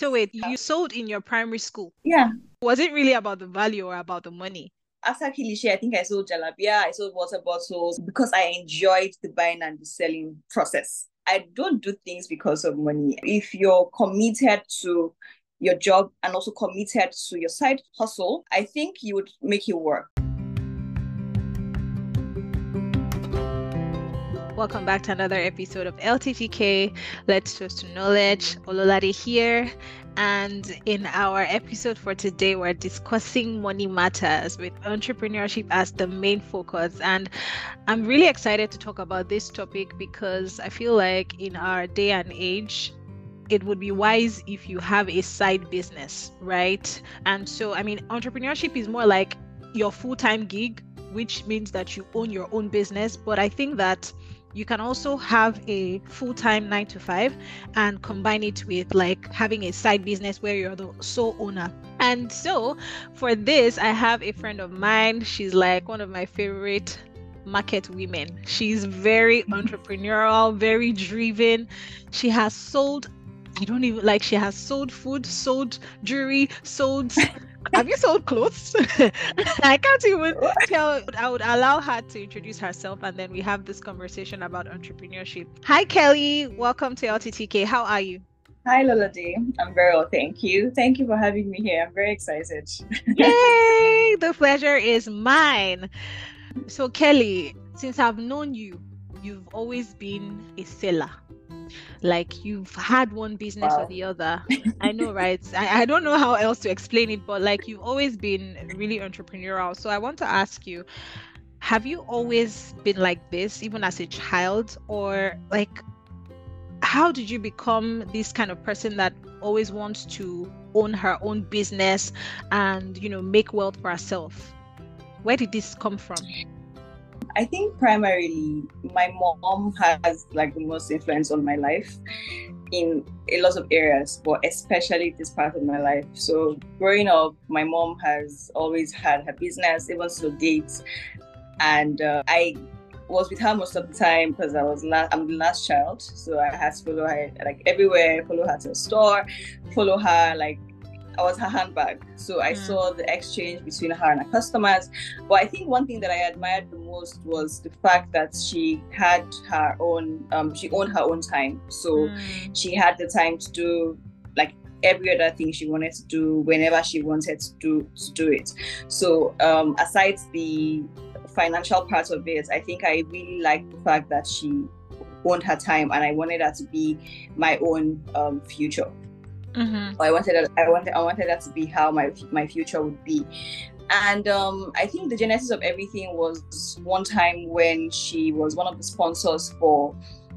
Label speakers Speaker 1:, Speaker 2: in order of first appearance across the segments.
Speaker 1: So wait, you sold in your primary school.
Speaker 2: Yeah.
Speaker 1: Was it really about the value or about the money?
Speaker 2: After Kilishi, I think I sold jalabia, I sold water bottles because I enjoyed the buying and the selling process. I don't do things because of money. If you're committed to your job and also committed to your side hustle, I think you would make it work.
Speaker 1: Welcome back to another episode of LTTK. Let's Toast to Knowledge. Ololade here. And in our episode for today, we're discussing money matters with entrepreneurship as the main focus. And I'm really excited to talk about this topic because I feel like in our day and age, it would be wise if you have a side business, right? And so, entrepreneurship is more like your full-time gig, which means that you own your own business. But I think that you can also have a full-time 9 to 5 and combine it with like having a side business where you're the sole owner. And so for this, I have a friend of mine. She's like one of my favorite market women. She's very entrepreneurial, very driven. She has sold, I don't even like, she has sold food, sold jewelry, sold. Have you sold clothes? I can't even tell. I would allow her to introduce herself and then we have this conversation about entrepreneurship. Hi, Kelly. Welcome to LTTK. How are you?
Speaker 2: Hi, Lolade. I'm very well, thank you. Thank you for having me here. I'm very excited.
Speaker 1: Yay! The pleasure is mine. So, Kelly, since I've known you, you've always been a seller. Like you've had one business or
Speaker 2: Wow.
Speaker 1: the other. I know, right? I don't know how else to explain it, but like you've always been really entrepreneurial. So I want to ask you, have you always been like this, even as a child? Or like, how did you become this kind of person that always wants to own her own business and, make wealth for herself? Where did this come from?
Speaker 2: I think primarily my mom has like the most influence on my life in a lot of areas, but especially this part of my life. So growing up, my mom has always had her business, even to date, and I was with her most of the time because I'm the last child, so I had to follow her like everywhere, follow her to the store, follow her like I was her handbag. So I
Speaker 1: Mm,
Speaker 2: saw the exchange between her and her customers. But I think one thing that I admired the most was the fact that she had her own, she owned her own time. So
Speaker 1: mm,
Speaker 2: she had the time to do like every other thing she wanted to do whenever she wanted to do it. So aside the financial part of it, I think I really liked the fact that she owned her time and I wanted her to be my own future.
Speaker 1: mm-hmm,
Speaker 2: I wanted that to be how my future would be. And I think the genesis of everything was one time when she was one of the sponsors for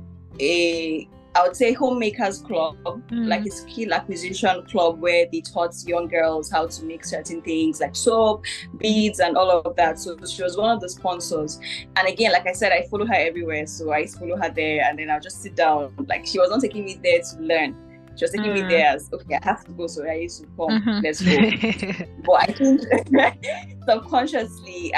Speaker 2: a, I would say, homemakers club, like
Speaker 1: mm,
Speaker 2: a skill acquisition club where they taught young girls how to make certain things like soap, beads, and all of that. So she was one of the sponsors. And again, like I said, I follow her everywhere. So I used to follow her there and then I'll just sit down. Like she was not taking me there to learn. She was taking me
Speaker 1: mm,
Speaker 2: there as, okay, I have to go. So I used to come, let's go.
Speaker 1: mm-hmm.
Speaker 2: But I think subconsciously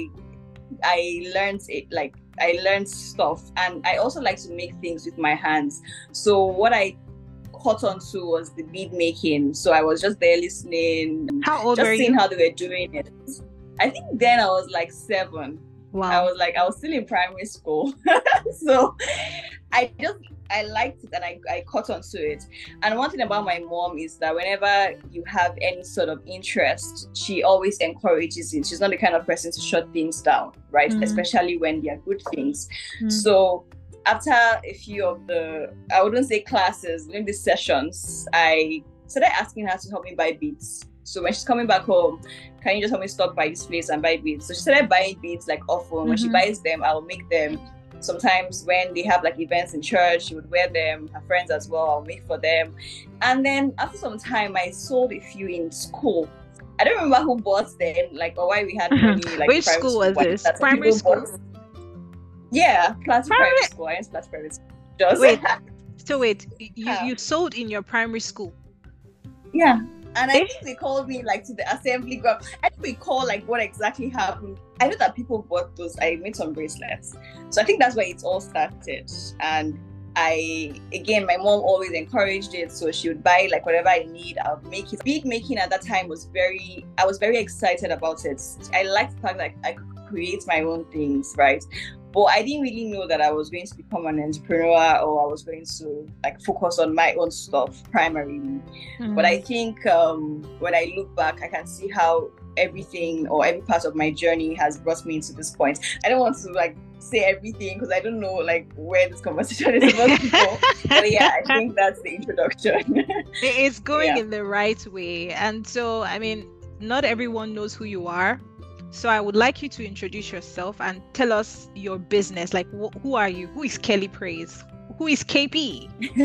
Speaker 2: I learned it, like I learned stuff, and I also like to make things with my hands. So what I caught on to was the bead making. So I was just there listening,
Speaker 1: How old were
Speaker 2: just seeing
Speaker 1: you?
Speaker 2: how they were doing it. I think then I was like 7.
Speaker 1: Wow.
Speaker 2: I was still in primary school. So I just I liked it and I caught on to it. And one thing about my mom is that whenever you have any sort of interest, she always encourages it. She's not the kind of person to shut things down, right?
Speaker 1: Mm,
Speaker 2: Especially when they are good things.
Speaker 1: mm,
Speaker 2: So after a few of the, I wouldn't say classes, maybe sessions, I started asking her to help me buy beads. So when she's coming back home, can you just help me stop by this place and buy beads? So she started buying beads like often. When she
Speaker 1: mm-hmm.
Speaker 2: buys them, I'll make them. Sometimes when they have like events in church, she would wear them. Her friends as well, I'll make for them. And then after some time, I sold a few in school. I don't remember who bought them, like or why we had money, like
Speaker 1: Which
Speaker 2: primary
Speaker 1: school
Speaker 2: school.
Speaker 1: was
Speaker 2: But
Speaker 1: this?
Speaker 2: that some
Speaker 1: Primary
Speaker 2: people
Speaker 1: school?
Speaker 2: bought. Yeah, classic private
Speaker 1: Primary.
Speaker 2: school. I went to classic private school. Just
Speaker 1: Wait. So wait, you
Speaker 2: yeah.
Speaker 1: you sold in your primary school.
Speaker 2: Yeah. And I
Speaker 1: Eh?
Speaker 2: think they called me like to the assembly ground. I don't recall like what exactly happened. I know that people bought those. I made some bracelets. So I think that's where it all started. And My mom always encouraged it, so she would buy like whatever I need, I would make it. Bead making at that time I was very excited about it. I liked the fact that I could create my own things, right? But I didn't really know that I was going to become an entrepreneur, or I was going to like focus on my own stuff primarily. But I think when I look back, I can see how everything or every part of my journey has brought me to this point. I don't want to like say everything because I don't know like where this conversation is about to go. But yeah, I think that's the introduction.
Speaker 1: It's going in the right way. And so, I mean, not everyone knows who you are. So I would like you to introduce yourself and tell us your business. Like, who are you? Who is Kelly Praise? Who is KP?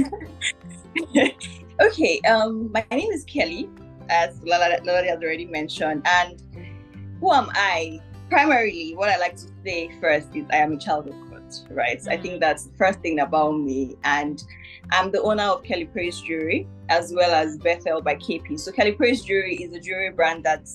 Speaker 2: Okay, my name is Kelly, as Lola has already mentioned. And who am I? Primarily, what I like to say first is I am a child of God, right? I think that's the first thing about me. And I'm the owner of Kelly Praise Jewelry, as well as Bethel by KP. So Kelly Praise Jewelry is a jewelry brand that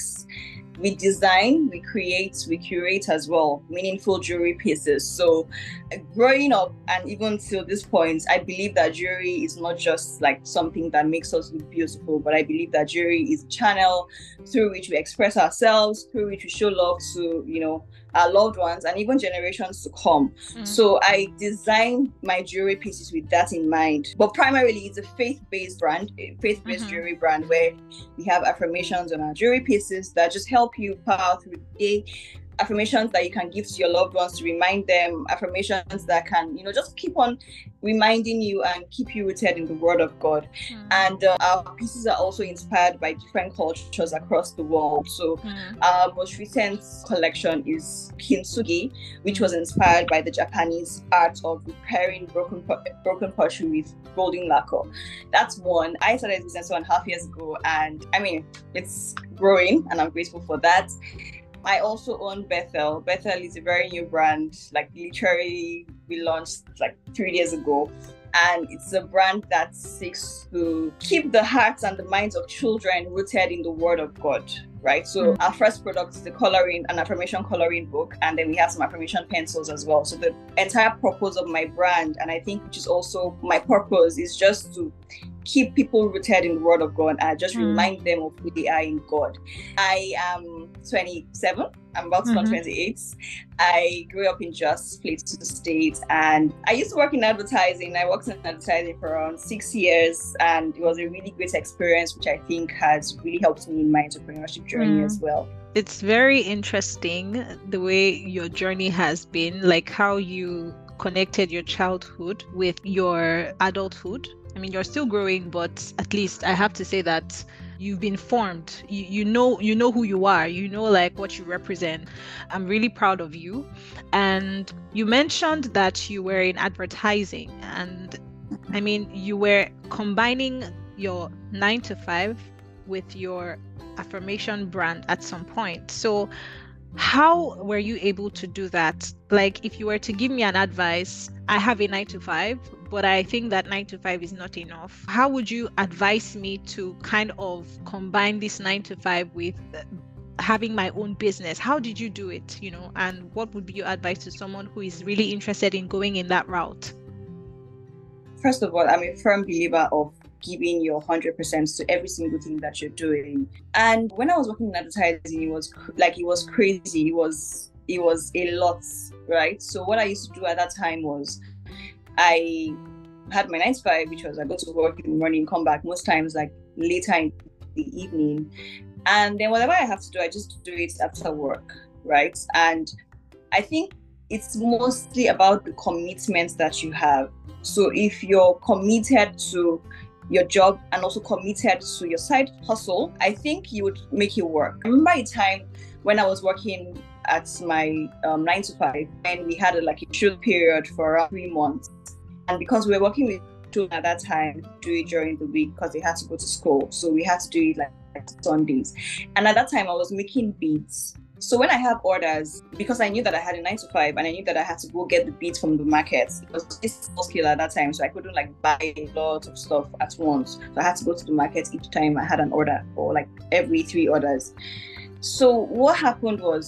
Speaker 2: we design, we create, we curate as well meaningful jewelry pieces. So growing up and even till this point, I believe that jewelry is not just like something that makes us look beautiful, but I believe that jewelry is a channel through which we express ourselves, through which we show love to, our loved ones and even generations to come. So I design my jewelry pieces with that in mind. But primarily it's a faith-based brand, jewelry brand, where we have affirmations on our jewelry pieces that just help you power through the day. Affirmations that you can give to your loved ones to remind them, affirmations that can, just keep on reminding you and keep you rooted in the Word of God. And our pieces are also inspired by different cultures across the world. So our most recent collection is Kintsugi, which was inspired by the Japanese art of repairing broken pottery with golden lacquer. That's one. I started this business 1.5 years ago, and I mean, it's growing, and I'm grateful for that. I also own Bethel. Bethel is a very new brand, like literally we launched like 3 days ago. And it's a brand that seeks to keep the hearts and the minds of children rooted in the Word of God, right? So our first product is an affirmation coloring book, and then we have some affirmation pencils as well. So the entire purpose of my brand, and I think which is also my purpose, is just to keep people rooted in the Word of God and just remind them of who they are in God. I am 27. I'm about to turn 28. I grew up in Jos Plateau State, and I used to work in advertising. I worked in advertising for around 6 years, and it was a really great experience, which I think has really helped me in my entrepreneurship journey as well.
Speaker 1: It's very interesting the way your journey has been, like how you connected your childhood with your adulthood. I mean, you're still growing, but at least I have to say that you've been formed. You know who you are. You know like what you represent. I'm really proud of you. And you mentioned that you were in advertising, and I mean, you were combining your 9 to 5 with your affirmation brand at some point. So how were you able to do that? Like, if you were to give me an advice, I have a 9 to 5, but I think that 9 to 5 is not enough. How would you advise me to kind of combine this 9 to 5 with having my own business? How did you do it, and what would be your advice to someone who is really interested in going in that route?
Speaker 2: First of all, I'm a firm believer of giving your 100% to every single thing that you're doing. And when I was working in advertising, it was crazy. It was a lot, right? So what I used to do at that time was I had my 9 to 5, which was I go to work in the morning, come back most times like later in the evening. And then whatever I have to do, I just do it after work, right? And I think it's mostly about the commitment that you have. So if you're committed to your job and also committed to your side hustle, I think you would make it work. I remember a time when I was working at my 9 to 5, and we had a shoot period for around 3 months. And because we were working with children at that time, do it during the week because they had to go to school. So we had to do it like Sundays. And at that time I was making beads. So when I have orders, because I knew that I had a 9 to 5 and I knew that I had to go get the beads from the market, it was a small scale at that time, so I couldn't buy a lot of stuff at once. So I had to go to the market each time I had an order, or every 3 orders. So what happened was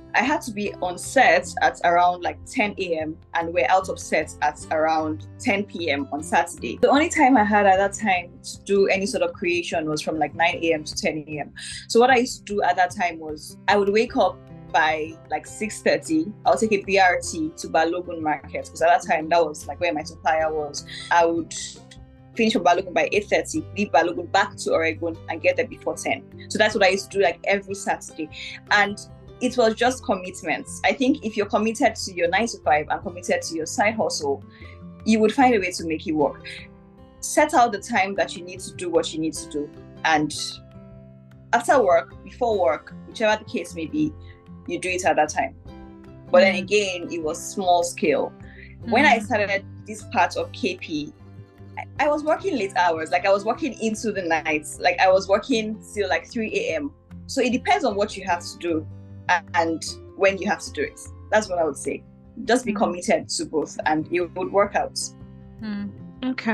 Speaker 2: I had to be on set at around like 10 a.m. and we're out of set at around 10 p.m. on Saturday. The only time I had at that time to do any sort of creation was from like 9 a.m. to 10 a.m. So what I used to do at that time was I would wake up by like 6:30. I'll take a BRT to Balogun Market because at that time that was like where my supplier was. I would finish from Balogun by 8:30, leave Balogun back to Oregon and get there before 10. So that's what I used to do like every Saturday. And it was just commitments. I think if you're committed to your 9 to 5 and committed to your side hustle, you would find a way to make it work. Set out the time that you need to do what you need to do. And after work, before work, whichever the case may be, you do it at that time. But then again, it was small scale. When I started this part of KP, I was working late hours. Like I was working into the nights. Like I was working till like 3 a.m. So it depends on what you have to do and when you have to do it. That's what I would say. Just be committed to both and it would work out.
Speaker 1: Okay.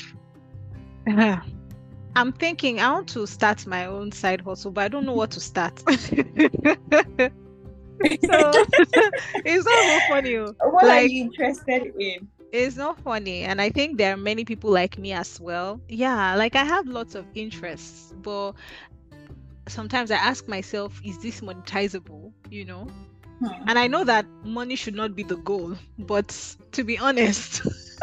Speaker 1: I'm thinking I want to start my own side hustle, but I don't know what to start. So it's not so funny.
Speaker 2: What are you interested in?
Speaker 1: It's not funny. And I think there are many people like me as well. Yeah, like I have lots of interests, but sometimes I ask myself, is this monetizable? You know? And I know that money should not be the goal, but to be honest,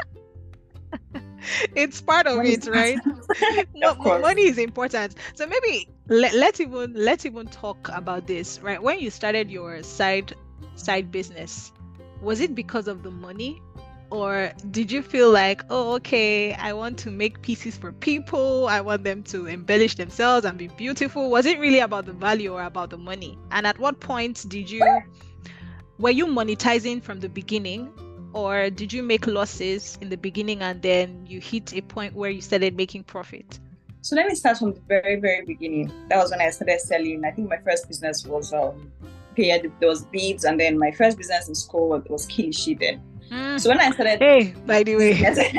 Speaker 1: it's part of it, right? Money is important. So maybe let's even talk about this, right? When you started your side business, was it because of the money? Or did you feel like, oh, okay, I want to make pieces for people. I want them to embellish themselves and be beautiful. Was it really about the value or about the money? And at what point were you monetizing from the beginning? Or did you make losses in the beginning and then you hit a point where you started making profit?
Speaker 2: So let me start from the very, very beginning. That was when I started selling. I think my first business was, there was beads, and then my first business in school was Kilishi then. So when I started...
Speaker 1: Hey, by the way,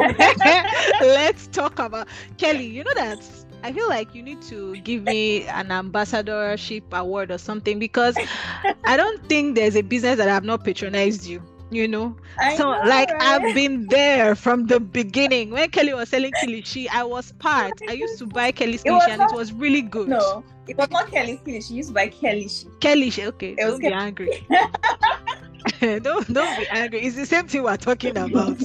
Speaker 1: let's talk about... Kelly, you know that I feel like you need to give me an ambassadorship award or something, because I don't think there's a business that I have not patronized you. You know, right? I've been there from the beginning. When Kelly was selling Kilishi, I was part. I used to buy Kelly's Kilishi and it was really good.
Speaker 2: No, it was not Kelly's Kilishi. You used to buy Kelishi.
Speaker 1: Kelishi, okay. Don't be angry. don't be angry. It's the same thing we're talking about.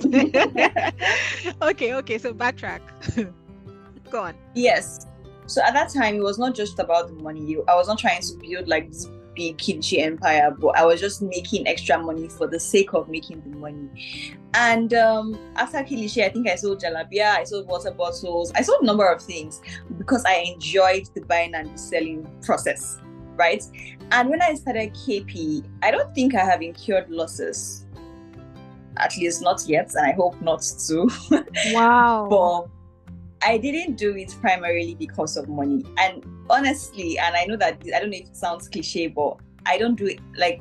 Speaker 1: Okay. So backtrack. Go on.
Speaker 2: Yes. So at that time, it was not just about the money. I was not trying to build like this big Kilishi empire, but I was just making extra money for the sake of making the money. And after Kilishi, I think I sold jalabia, I sold water bottles, I sold a number of things because I enjoyed the buying and the selling process, right? And when I started KP, I don't think I have incurred losses, at least not yet, and I hope not to.
Speaker 1: Wow.
Speaker 2: But I didn't do it primarily because of money. And honestly, and I know that, I don't know if it sounds cliche, but I don't do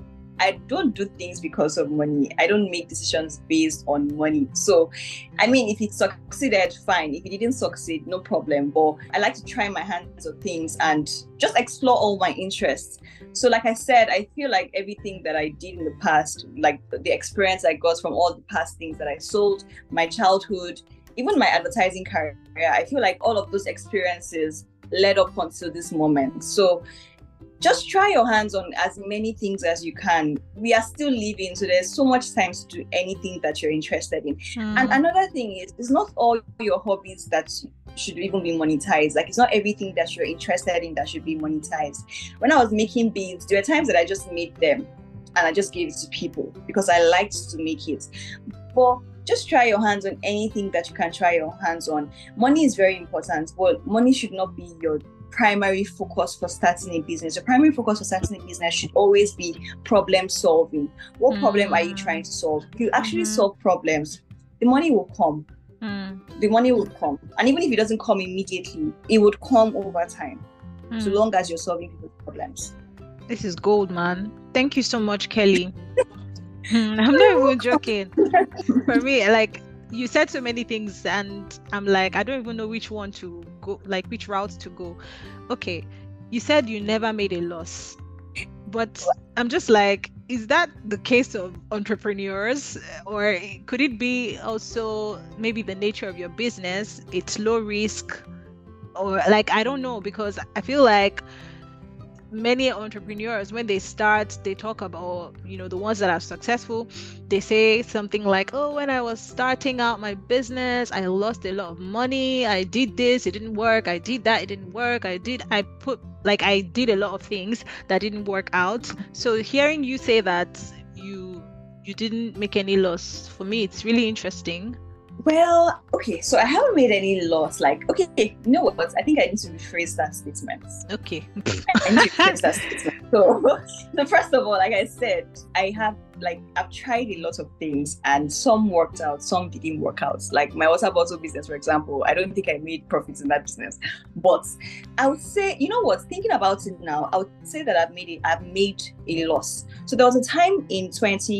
Speaker 2: things because of money. I don't make decisions based on money. So, I mean, if it succeeded, fine. If it didn't succeed, no problem. But I like to try my hands on things and just explore all my interests. So like I said, I feel like everything that I did in the past, like the experience I got from all the past things that I sold, my childhood, even my advertising career, I feel like all of those experiences led up until this moment. So just try your hands on as many things as you can. We are still living, so there's so much time to do anything that you're interested in. And another thing is, it's not all your hobbies that should even be monetized. Like, it's not everything that you're interested in that should be monetized. When I was making beads, there were times that I just made them and I just gave it to people because I liked to make it. But just try your hands on anything that you can try your hands on. Money is very important, but money should not be your primary focus for starting a business. Your primary focus for starting a business should always be problem solving. What problem are you trying to solve? If you actually solve problems, the money will come. The money will come. And even if it doesn't come immediately, it would come over time, so long as you're solving people's problems.
Speaker 1: This is gold, man. Thank you so much, Kelly. I'm not even joking. For me, like, you said so many things and I'm like, I don't even know which one to go, like which route to go. Okay, you said you never made a loss. But I'm just like, is that the case of entrepreneurs? Or could it be also maybe the nature of your business? It's low risk, or like, I don't know, because I feel like many entrepreneurs, when they start, they talk about, the ones that are successful, they say something like, oh, when I was starting out my business, I lost a lot of money. I did this, it didn't work. I did that, it didn't work. I did a lot of things that didn't work out. So hearing you say that you didn't make any loss, for me, it's really interesting.
Speaker 2: Well, okay, so I haven't made any loss. Like, okay, you know what? I think I need to rephrase that statement.
Speaker 1: Okay.
Speaker 2: I need to rephrase that statement. So first of all, like I said, I've tried a lot of things and some worked out, some didn't work out. Like my water bottle business, for example, I don't think I made profits in that business. But I would say, you know what, thinking about it now, I would say that I've made a loss. So there was a time in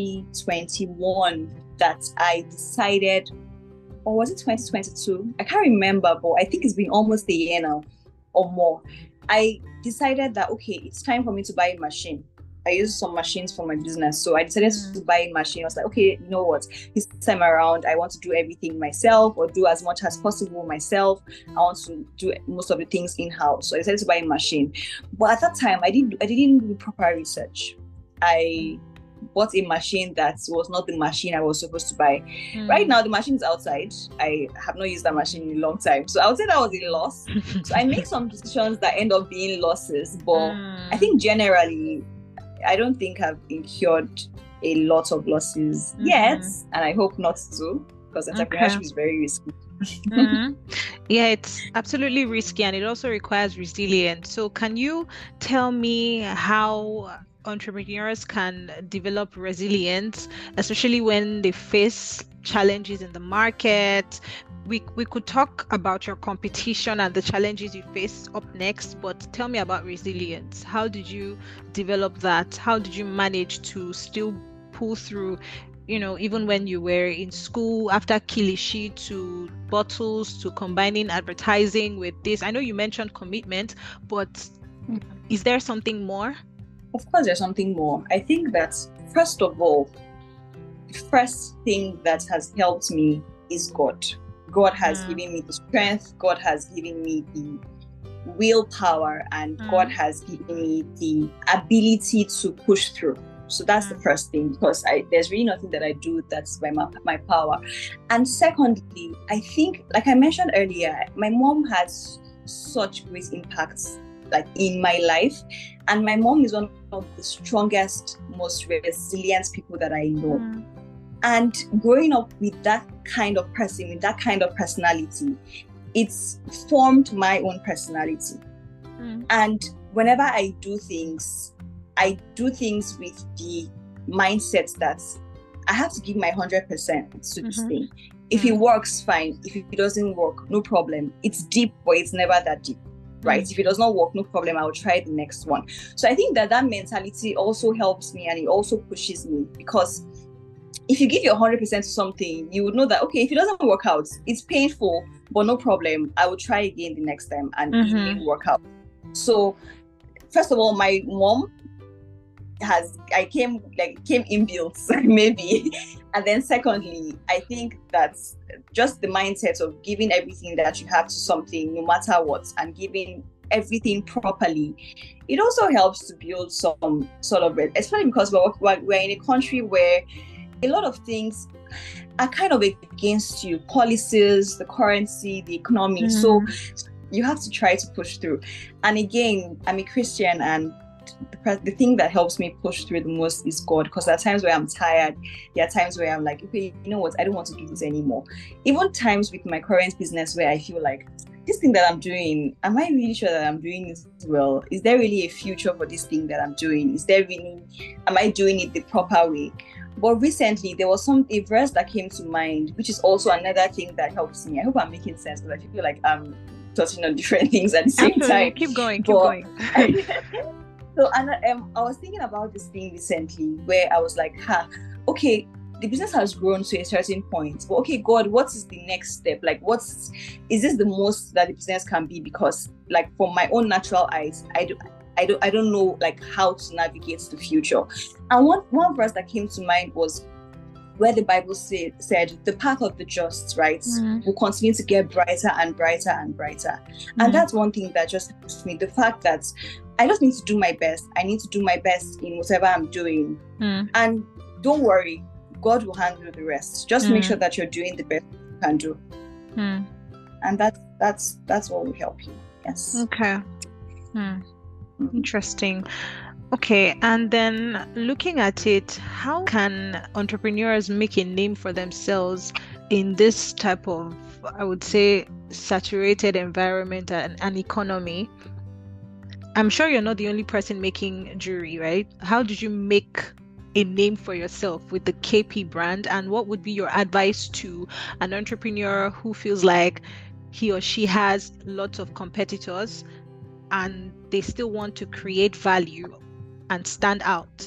Speaker 2: 2021 that I decided, or was it 2022? I can't remember, but I think it's been almost a year now or more. I decided that, okay, it's time for me to buy a machine. I use some machines for my business. So I decided to buy a machine. I was like, okay, you know what? This time around, I want to do everything myself, or do as much as possible myself. I want to do most of the things in-house. So I decided to buy a machine. But at that time, I didn't do proper research. I bought a machine that was not the machine I was supposed to buy. Right now, the machine's outside. I have not used that machine in a long time. So I would say that was a loss. So I make some decisions that end up being losses. But I think generally, I don't think I've incurred a lot of losses yet. And I hope not to, because entrepreneurship is very risky.
Speaker 1: Yeah, it's absolutely risky, and it also requires resilience. So can you tell me how entrepreneurs can develop resilience, especially when they face challenges in the market? We could talk about your competition and the challenges you face up next, but tell me about resilience. How did you develop that? How did you manage to still pull through, even when you were in school, after Kilishi, to bottles, to combining advertising with this? I know you mentioned commitment, but is there something more?
Speaker 2: Of course, there's something more. I think that, first of all, the first thing that has helped me is God. God has given me the strength, God has given me the willpower, and God has given me the ability to push through. So that's the first thing, because there's really nothing that I do that's by my power. And secondly, I think, like I mentioned earlier, my mom has such great impacts like in my life, and my mom is one of the strongest, most resilient people that I know. And growing up with that kind of person, with that kind of personality, it's formed my own personality. And whenever I do things with the mindset that I have to give my 100% to this thing. If it works, fine. If it doesn't work, no problem. It's deep, but it's never that deep. Right? If it does not work, no problem, I'll try the next one. So I think that mentality also helps me, and it also pushes me, because if you give your 100% to something, you would know that, okay, if it doesn't work out, it's painful, but no problem, I will try again the next time, and it will work out. So first of all, my mom came inbuilt maybe. And then secondly, I think that's just the mindset of giving everything that you have to something, no matter what, and giving everything properly. It also helps to build some sort of, especially because we're in a country where a lot of things are kind of against you, policies, the currency, the economy. So you have to try to push through. And again, I'm a Christian, and the thing that helps me push through the most is God, because there are times where I'm tired. There are times where I'm like, okay, you know what, I don't want to do this anymore. Even times with my current business where I feel like, this thing that I'm doing, am I really sure that I'm doing this well? Is there really a future for this thing that I'm doing? Am I doing it the proper way? But recently, there was a verse that came to mind, which is also another thing that helps me. I hope I'm making sense, because I feel like I'm touching on different things at the same time.
Speaker 1: Keep going.
Speaker 2: So, and I was thinking about this thing recently, where I was like, okay, the business has grown to a certain point, but okay, God, what is the next step? Like, is this the most that the business can be? Because, like, from my own natural eyes, I I don't know like how to navigate the future. And one verse that came to mind was where the Bible said the path of the just, right, will continue to get brighter and brighter and brighter. And that's one thing that just helps me, the fact that I just need to do my best. I need to do my best in whatever I'm doing. And don't worry, God will handle the rest. Just make sure that you're doing the best you can do. And that's what will help you. Yes.
Speaker 1: Okay. Interesting. Okay, and then looking at it, how can entrepreneurs make a name for themselves in this type of, I would say, saturated environment and economy? I'm sure you're not the only person making jewelry, right? How did you make a name for yourself with the KP brand? And what would be your advice to an entrepreneur who feels like he or she has lots of competitors and they still want to create value and stand out?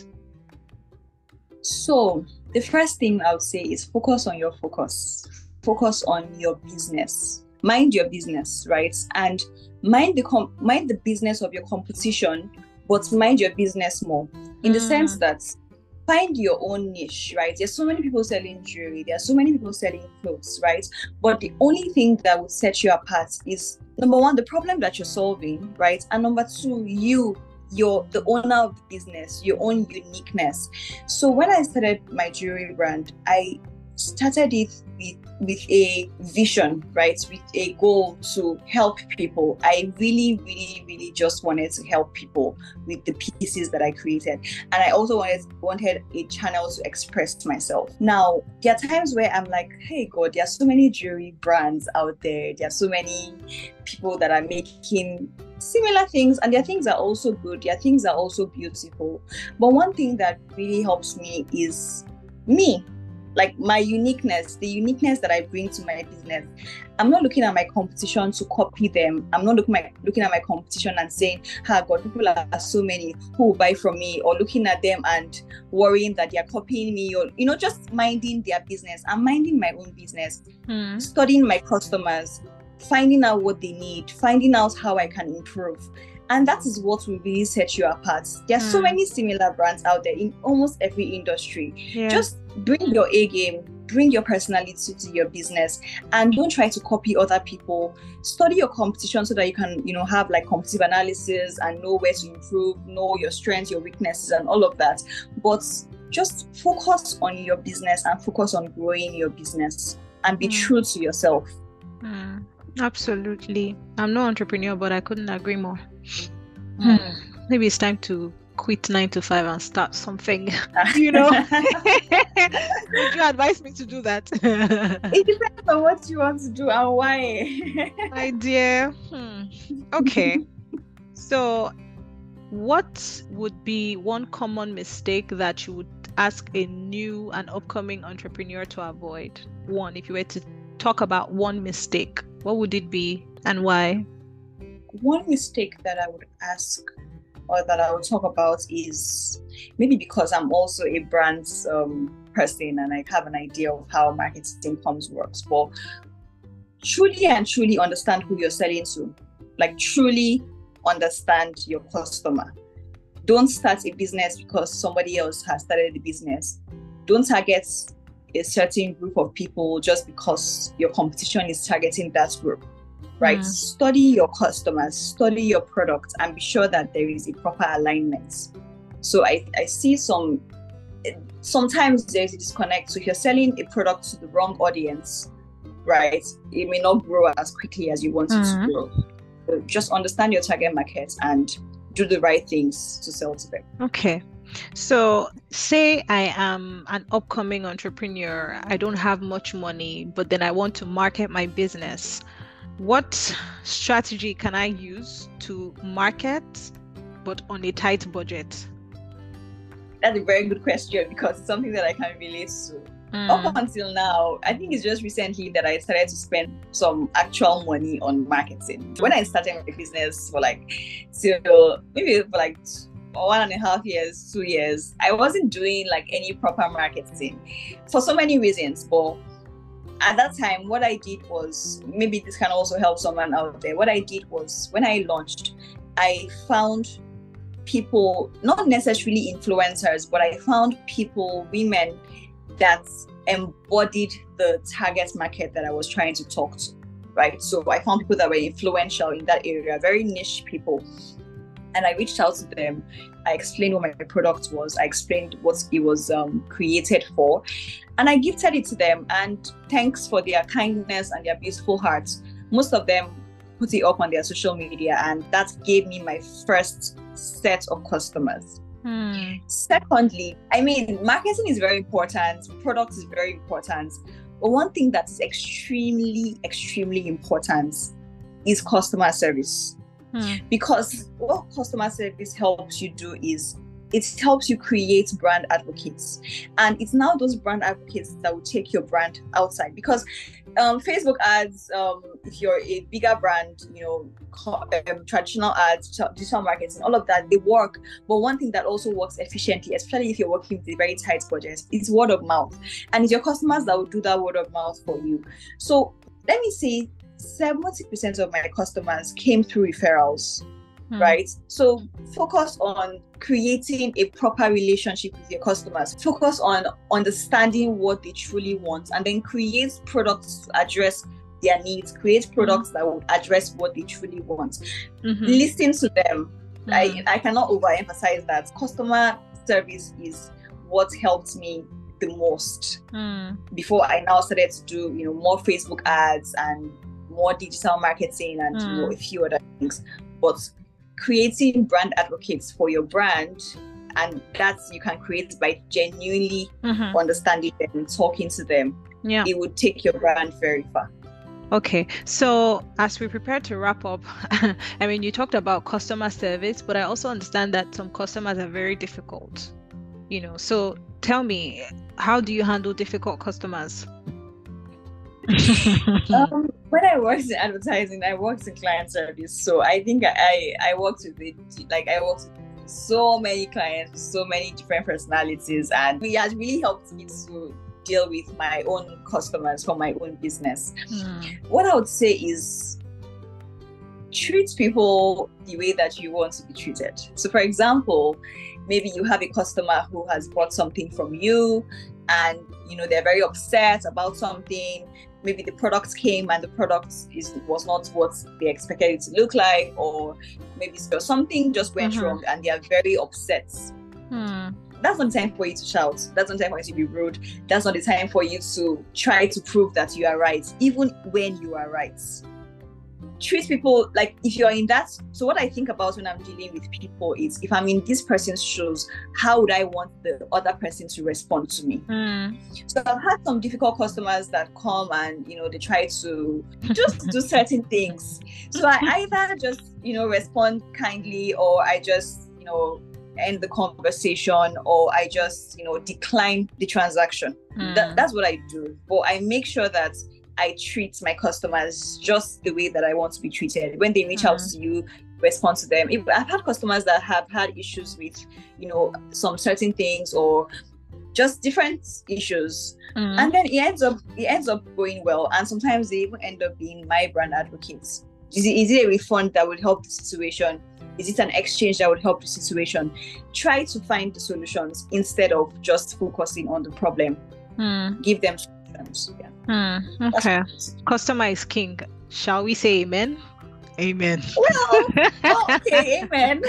Speaker 2: So the first thing I would say is focus on your focus. Focus on your business. Mind your business, right? And mind the business of your competition, but mind your business more. In the sense that find your own niche, right? There's so many people selling jewelry. There are so many people selling clothes, right? But the only thing that would set you apart is, number one, the problem that you're solving, right? And number two, you're the owner of the business, your own uniqueness. So when I started my jewelry brand, I started it with a vision, right? With a goal to help people. I really, really, really just wanted to help people with the pieces that I created. And I also wanted a channel to express myself. Now, there are times where I'm like, hey God, there are so many jewelry brands out there. There are so many people that are making similar things, and their things are also good. Their things are also beautiful. But one thing that really helps me is me. Like my uniqueness, the uniqueness that I bring to my business. I'm not looking at my competition to copy them. I'm not looking at my competition and saying, God, people are so many who will buy from me, or looking at them and worrying that they are copying me, or, just minding their business. I'm minding my own business, studying my customers, finding out what they need, finding out how I can improve. And that is what will really set you apart. There are so many similar brands out there in almost every industry. Yeah. Just bring your A game, bring your personality to your business, and don't try to copy other people. Study your competition so that you can, have like competitive analysis and know where to improve, know your strengths, your weaknesses, and all of that. But just focus on your business and focus on growing your business and be true to yourself.
Speaker 1: Absolutely. I'm no entrepreneur, but I couldn't agree more. Maybe it's time to quit 9 to 5 and start something. Would you advise me to do that?
Speaker 2: It depends on what you want to do and why.
Speaker 1: My dear. Okay. So what would be one common mistake that you would ask a new and upcoming entrepreneur to avoid? One, if you were to talk about one mistake, what would it be and why?
Speaker 2: One mistake that I would ask or that I would talk about is, maybe because I'm also a brand person and I have an idea of how marketing comms works, but truly and truly understand who you're selling to. Like truly understand your customer. Don't start a business because somebody else has started the business. Don't target a certain group of people just because your competition is targeting that group, right? Study your customers, study your product, and be sure that there is a proper alignment. So I see sometimes there's a disconnect. So if you're selling a product to the wrong audience, right, it may not grow as quickly as you want it to grow. So just understand your target market and do the right things to sell to them.
Speaker 1: Okay. So say I am an upcoming entrepreneur. I don't have much money, but then I want to market my business. What strategy can I use to market, but on a tight budget?
Speaker 2: That's a very good question because it's something that I can relate to. Up until now, I think it's just recently that I started to spend some actual money on marketing. When I started my business for maybe 1.5 years, 2 years, I wasn't doing any proper marketing for so many reasons. But at that time, what I did was, maybe this can also help someone out there. What I did was, when I launched, I found people, not necessarily influencers, but I found people, women that embodied the target market that I was trying to talk to, right? So I found people that were influential in that area, very niche people. And I reached out to them. I explained what my product was. I explained what it was created for. And I gifted it to them. And thanks for their kindness and their beautiful hearts. Most of them put it up on their social media. And that gave me my first set of customers. Secondly, I mean, marketing is very important. Product is very important. But one thing that is extremely, extremely important is customer service. Because what customer service helps you do is it helps you create brand advocates, and it's now those brand advocates that will take your brand outside. Because Facebook ads, if you're a bigger brand, traditional ads, digital marketing, all of that, they work. But one thing that also works efficiently, especially if you're working with a very tight budget, is word of mouth, and it's your customers that will do that word of mouth for you. So let me say 70% of my customers came through referrals, right? So focus on creating a proper relationship with your customers. Focus on understanding what they truly want, and then create products to address their needs. Create products that would address what they truly want. Listen to them. I cannot overemphasize that. Customer service is what helped me the most before I now started to do more Facebook ads and more digital marketing and a few other things. But creating brand advocates for your brand, and that's you can create by genuinely understanding them and talking to them. It would take your brand very far.
Speaker 1: Okay, so as we prepare to wrap up, I mean, you talked about customer service, but I also understand that some customers are very difficult, so tell me, how do you handle difficult customers?
Speaker 2: When I worked in advertising, I worked in client service. So I think I worked with so many clients, so many different personalities, and it has really helped me to deal with my own customers for my own business. What I would say is treat people the way that you want to be treated. So for example, maybe you have a customer who has bought something from you, and they're very upset about something. Maybe the product came and the product was not what they expected it to look like, or maybe something just went wrong and they are very upset. That's not the time for you to shout. That's not the time for you to be rude. That's not the time for you to try to prove that you are right, even when you are right. Treat people like if you're in that. So what I think about when I'm dealing with people is, if I'm in this person's shoes, how would I want the other person to respond to me? So I've had some difficult customers that come and they try to just do certain things. So I either just respond kindly, or I just end the conversation, or I just decline the transaction. That's what I do. But I make sure that I treat my customers just the way that I want to be treated. When they reach out to you, respond to them. I've had customers that have had issues with, some certain things, or just different issues, and then it ends up going well. And sometimes they even end up being my brand advocates. Is it a refund that would help the situation? Is it an exchange that would help the situation? Try to find the solutions instead of just focusing on the problem. Give them solutions.
Speaker 1: Okay. Customer is king. Shall we say amen? Amen.
Speaker 2: Well, okay, amen.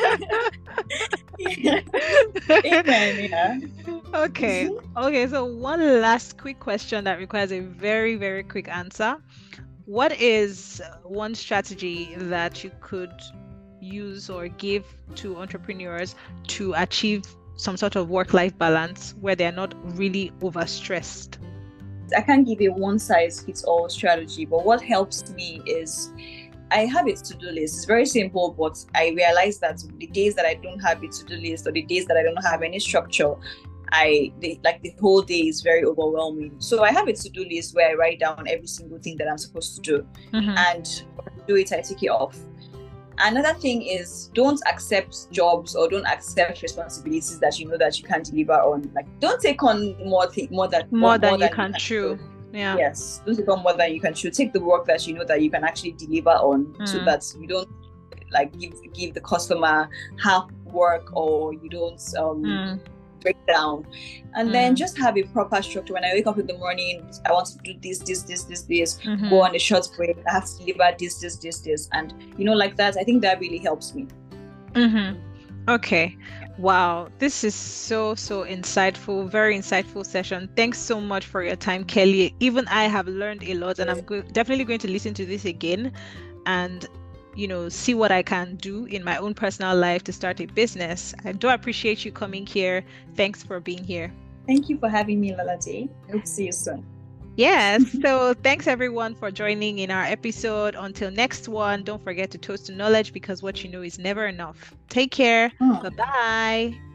Speaker 2: Amen, yeah.
Speaker 1: Okay. So one last quick question that requires a very, very quick answer. What is one strategy that you could use or give to entrepreneurs to achieve some sort of work-life balance where they're not really overstressed?
Speaker 2: I can't give a one-size-fits-all strategy, but what helps me is I have a to-do list. It's very simple, but I realize that the days that I don't have a to-do list, or the days that I don't have any structure, the whole day is very overwhelming. So I have a to-do list where I write down every single thing that I'm supposed to do, and when I do it, I take it off. Another thing is, don't accept jobs or don't accept responsibilities that you know that you can't deliver on. Like, don't take on more than you can chew.
Speaker 1: Yeah.
Speaker 2: Yes, don't take on more than you can chew. Take the work that you know that you can actually deliver on, so that you don't give the customer work or you don't break down. And then just have a proper structure. When I wake up in the morning, I want to do this, go on a short break, I have to deliver this. And, like that, I think that really helps me.
Speaker 1: Okay. Wow. This is so insightful, very insightful session. Thanks so much for your time, Kelly. Even I have learned a lot, and I'm definitely going to listen to this again and see what I can do in my own personal life to start a business. I do appreciate you coming here. Thanks for being here.
Speaker 2: Thank you for having me, Lalate. Hope to see you soon.
Speaker 1: Yes. So thanks everyone for joining in our episode. Until next one, don't forget to toast to knowledge, because what you know is never enough. Take care. Bye-bye.